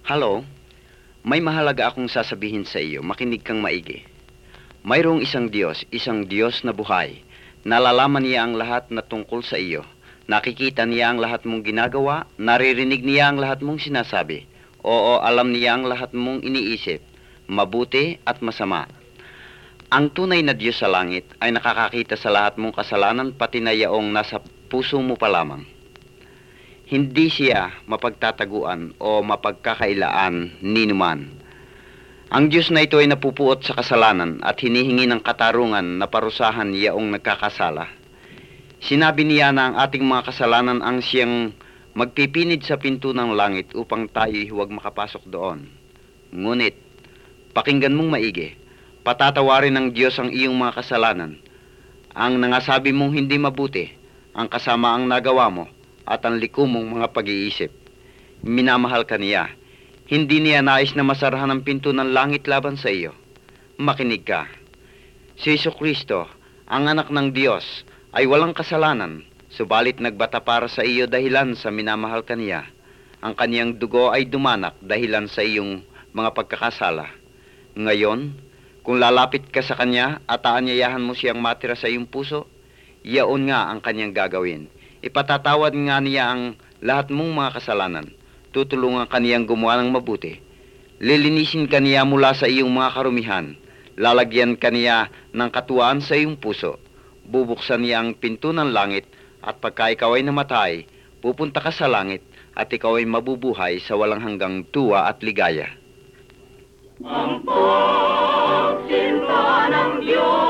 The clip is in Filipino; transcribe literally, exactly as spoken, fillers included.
Halo, may mahalaga akong sasabihin sa iyo. Makinig kang maigi. Mayroong isang Diyos, isang Diyos na buhay. Nalalaman niya ang lahat na tungkol sa iyo. Nakikita niya ang lahat mong ginagawa, naririnig niya ang lahat mong sinasabi. Oo, alam niya ang lahat mong iniisip, mabuti at masama. Ang tunay na Diyos sa langit ay nakakakita sa lahat mong kasalanan, pati na yaong nasa puso mo pa lamang. Hindi siya mapagtataguan o mapagkakailaan ni numan. Ang Diyos na ito ay napupuot sa kasalanan at hinihingi ng katarungan na parusahan yaong nagkakasala. Sinabi niya na ang ating mga kasalanan ang siyang magpipinid sa pinto ng langit upang tayo'y huwag makapasok doon. Ngunit, pakinggan mong maigi, patatawarin ng Diyos ang iyong mga kasalanan. Ang nangasabi mong hindi mabuti, ang kasama ang nagawa mo, at ang likom mong mga pag-iisip. Minamahal ka niya. Hindi niya nais na masarahan ang pinto ng langit laban sa iyo. Makinig ka. Si Jesucristo, ang anak ng Diyos, ay walang kasalanan, subalit nagbata para sa iyo dahilan sa minamahal ka niya. Ang kaniyang dugo ay dumanak dahilan sa iyong mga pagkakasala. Ngayon, kung lalapit ka sa kanya at aanyayahan mo siyang matira sa iyong puso, iyaon nga ang kanyang gagawin. Ipatatawad nga niya ang lahat mong mga kasalanan. Tutulungan kaniyang gumawa ng mabuti. Lilinisin kaniya mula sa iyong mga karumihan. Lalagyan kaniya ng katuwaan sa iyong puso. Bubuksan niya ang pinto ng langit at pagka ikaw ay namatay, pupunta ka sa langit at ikaw ay mabubuhay sa walang hanggang tuwa at ligaya. Ang pagsinta ng Diyos